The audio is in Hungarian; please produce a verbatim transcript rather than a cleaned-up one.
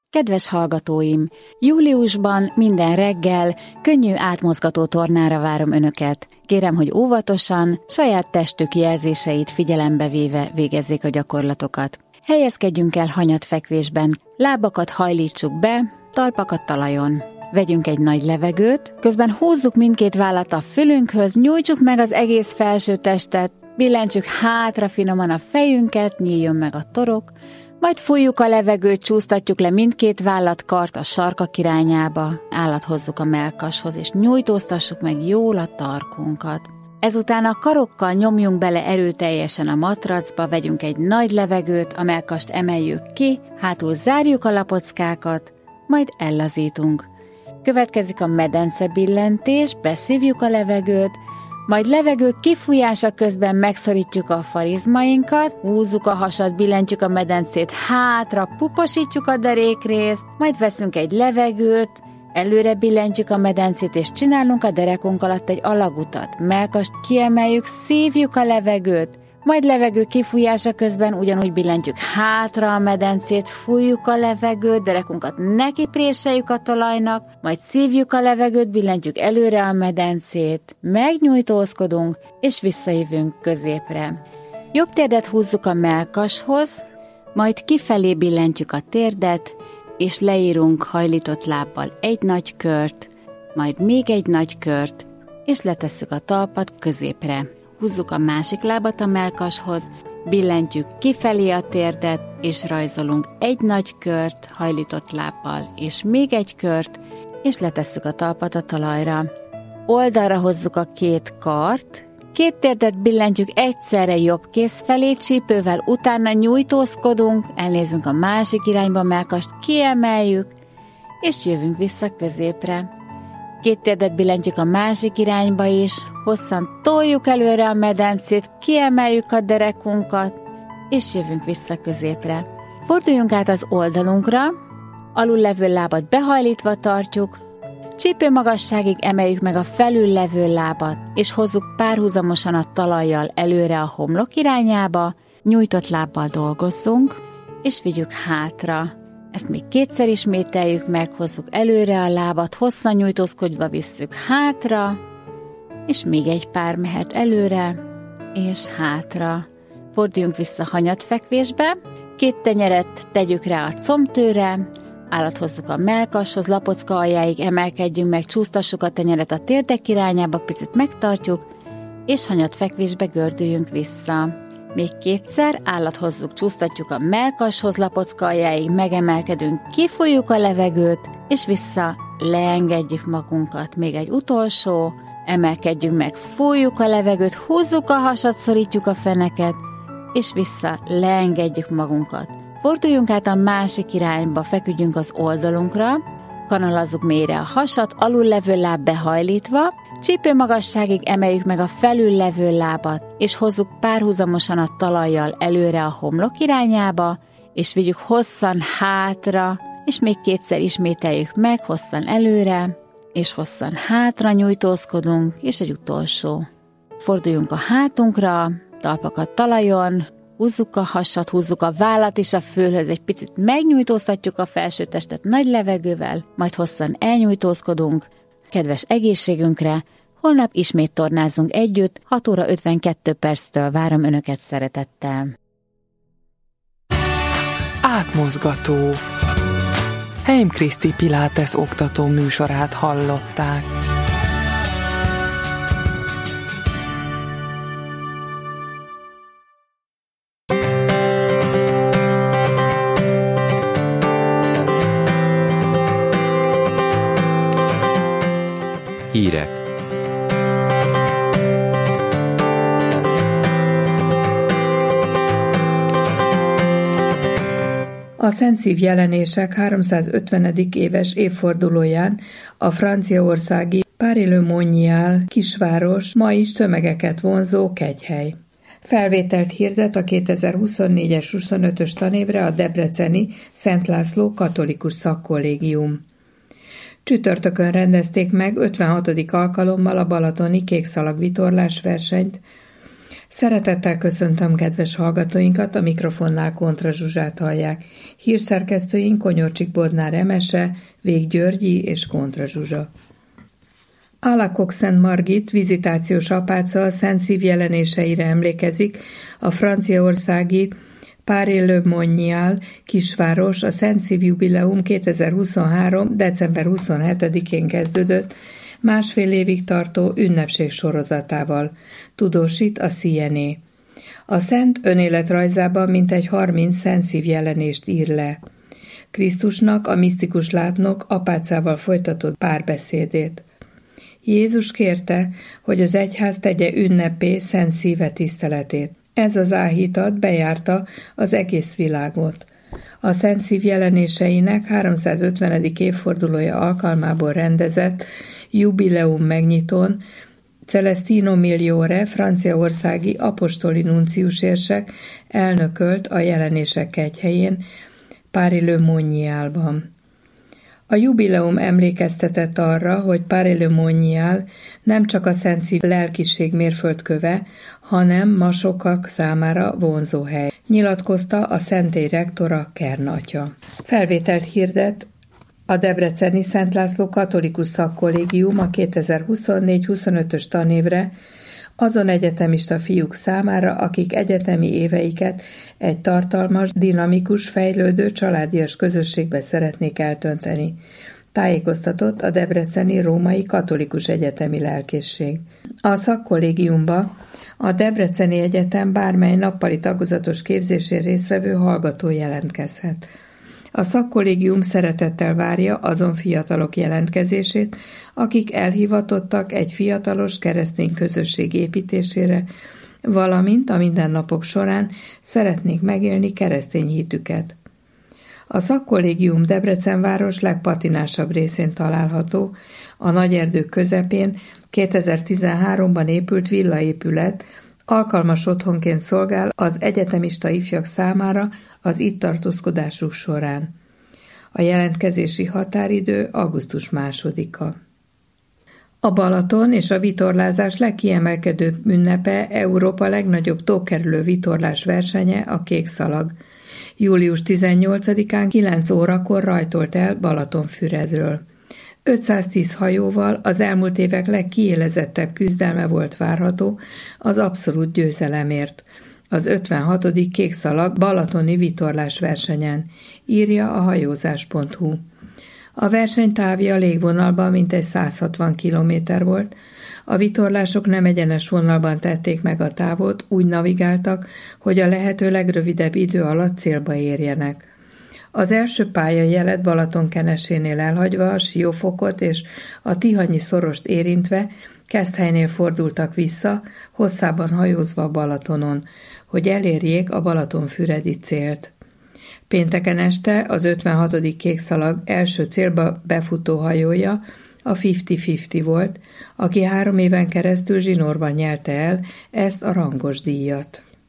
Kedves hallgatóim! Júliusban minden reggel könnyű átmozgató tornára várom Önöket. Kérem, hogy óvatosan, saját testük jelzéseit figyelembe véve végezzék a gyakorlatokat. Helyezkedjünk el hanyatfekvésben, lábakat hajlítsuk be, talpakat talajon. Vegyünk egy nagy levegőt, közben húzzuk mindkét vállat a fülünkhöz, nyújtsuk meg az egész felső testet, billentsük hátra finoman a fejünket, nyíljon meg a torok, majd fújjuk a levegőt, csúsztatjuk le mindkét vállat, kart a sarkak irányába, állat hozzuk a mellkashoz, és nyújtóztassuk meg jól a tarkunkat. Ezután a karokkal nyomjunk bele erőteljesen a matracba, vegyünk egy nagy levegőt, a mellkast emeljük ki, hátul zárjuk a lapockákat, majd ellazítunk. Következik a medencebillentés, beszívjuk a levegőt, majd levegő kifújása közben megszorítjuk a farizmainkat, húzzuk a hasat, billentjük a medencét hátra, puposítjuk a derékrészt, majd veszünk egy levegőt, előre billentjük a medencét, és csinálunk a derekunk alatt egy alagutat. Mellkast kiemeljük, szívjuk a levegőt, majd levegő kifújása közben ugyanúgy billentjük hátra a medencét, fújjuk a levegőt, derekunkat nekipréseljük a talajnak, majd szívjuk a levegőt, billentjük előre a medencét, megnyújtózkodunk, és visszajövünk középre. Jobb térdet húzzuk a mellkashoz, majd kifelé billentjük a térdet, és leírunk hajlított lábbal egy nagy kört, majd még egy nagy kört, és letesszük a talpat középre. Húzzuk a másik lábat a mellkashoz, billentjük kifelé a térdet, és rajzolunk egy nagy kört hajlított lábbal, és még egy kört, és letesszük a talpat a talajra. Oldalra hozzuk a két kart, két térdet billentjük egyszerre jobb kéz felé, csípővel utána nyújtózkodunk, elnézünk a másik irányba, mellkast kiemeljük, és jövünk vissza középre. Két térdet billentjük a másik irányba is, hosszan toljuk előre a medencét, kiemeljük a derekunkat, és jövünk vissza középre. Forduljunk át az oldalunkra, alul levő lábat behajlítva tartjuk, csípő magasságig emeljük meg a felül levő lábat, és hozzuk párhuzamosan a talajjal előre a homlok irányába, nyújtott lábbal dolgozzunk, és vigyük hátra. Ezt még kétszer ismételjük meg, hozzuk előre a lábat, hosszan nyújtózkodva visszük hátra, és még egy pár mehet előre, és hátra. Forduljunk vissza hanyatfekvésbe, két tenyeret tegyük rá a combtőre, állat hozzuk a mellkashoz, lapocka aljáig emelkedjünk meg, csúsztassuk a tenyeret a térdek irányába, picit megtartjuk, és hanyatfekvésbe gördüljünk vissza. Még kétszer, állat hozzuk, csúsztatjuk a mellkashoz, lapocka aljáig, megemelkedünk, kifújjuk a levegőt, és vissza leengedjük magunkat. Még egy utolsó, emelkedjünk meg, fújjuk a levegőt, húzzuk a hasat, szorítjuk a feneket, és vissza leengedjük magunkat. Forduljunk át a másik irányba, feküdjünk az oldalunkra, kanalazzuk mélyre a hasat, alul levő láb behajlítva, csípő magasságig emeljük meg a felül levő lábat, és hozzuk párhuzamosan a talajjal előre a homlok irányába, és vigyük hosszan hátra, és még kétszer ismételjük meg, hosszan előre, és hosszan hátra nyújtózkodunk, és egy utolsó. Forduljunk a hátunkra, talpakat talajon, húzzuk a hasat, húzzuk a vállat is a fülhöz, egy picit megnyújtóztatjuk a felső testet nagy levegővel, majd hosszan elnyújtózkodunk. Kedves egészségünkre, holnap ismét tornázunk együtt, hat óra ötvenkettő perctől várom Önöket szeretettel. Átmozgató. Heim Kriszti Pilates oktató műsorát hallották. Hírek. A Szent Szív jelenések háromszázötvenedik éves évfordulóján a franciaországi Paris-le-Monial kisváros ma is tömegeket vonzó kegyhely. Felvételt hirdet a kétezer-huszonnégyes huszonötös tanévre a debreceni Szent László katolikus szakkollégium. Csütörtökön rendezték meg ötvenhatodik alkalommal a balatoni kékszalag vitorlás versenyt. Szeretettel köszöntöm kedves hallgatóinkat, a mikrofonnál Kontra Zsuzsát hallják. Hírszerkesztőink Konyorcsik Bodnár Emese, Vég Györgyi és Kontra Zsuzsa. Alakok Szent Margit vizitációs apáca a Szent Szív jelenéseire emlékezik a franciaországi Paray-le-Monial kisváros a Szent Szív jubileum kétezer-huszonhárom. december huszonhetedikén kezdődött, másfél évig tartó ünnepség sorozatával, tudósít a C N A. A szent önéletrajzában mintegy harminc Szent Szív jelenést ír le. Krisztusnak a misztikus látnok apácával folytatott párbeszédét. Jézus kérte, hogy az egyház tegye ünnepé Szent Szíve tiszteletét. Ez az áhítat bejárta az egész világot. A Szent Szív jelenéseinek háromszázötvenedik évfordulója alkalmából rendezett jubileum megnyitón Celestino Migliore, franciaországi apostoli nunciusérsek elnökölt a jelenések kegyhelyén, Paray-le-Monialban. A jubileum emlékeztetett arra, hogy Paray-le-Monial nem csak a Szent Szív lelkiség mérföldköve, hanem ma sokak számára vonzó hely, nyilatkozta a szentély rektora, Kern atya. Felvételt hirdet a debreceni Szent László Katolikus Szakkollégium a kétezer-huszonnégy huszonötös tanévre azon egyetemista fiúk számára, akik egyetemi éveiket egy tartalmas, dinamikus, fejlődő, családias közösségbe szeretnék eltönteni, tájékoztatott a debreceni Római Katolikus Egyetemi Lelkészség. A szakkollégiumba a Debreceni Egyetem bármely nappali tagozatos képzésén résztvevő hallgató jelentkezhet. A szakkollégium szeretettel várja azon fiatalok jelentkezését, akik elhivatottak egy fiatalos keresztény közösség építésére, valamint a mindennapok során szeretnék megélni keresztény hitüket. A szakkollégium Debrecen város legpatinásabb részén található, a Nagyerdők közepén kétezer-tizenháromban épült villaépület, alkalmas otthonként szolgál az egyetemista ifjak számára az itt tartózkodásuk során. A jelentkezési határidő augusztus másodika. A Balaton és a vitorlázás legkiemelkedőbb ünnepe Európa legnagyobb tókerülő vitorlás versenye, a Kék Szalag. július tizennyolcadikán kilenc órakor rajtolt el Balatonfüredről. ötszáztíz hajóval az elmúlt évek legkiélezettebb küzdelme volt várható az abszolút győzelemért, az ötvenhatodik Kék Szalag balatoni vitorlás versenyen, írja a hajózás pont hu. A verseny távja légvonalban mintegy száz hatvan kilométer volt, a vitorlások nem egyenes vonalban tették meg a távot, úgy navigáltak, hogy a lehető legrövidebb idő alatt célba érjenek. Az első pályajelet Balatonkenesénél elhagyva, a Siófokot és a Tihanyi szorost érintve Keszthelynél fordultak vissza, hosszában hajózva Balatonon, hogy elérjék a balatonfüredi célt. Pénteken este az ötvenhatodik Kék Szalag első célba befutó hajója a ötven-ötven volt, aki három éven keresztül zsinórban nyelte el ezt a rangos díjat.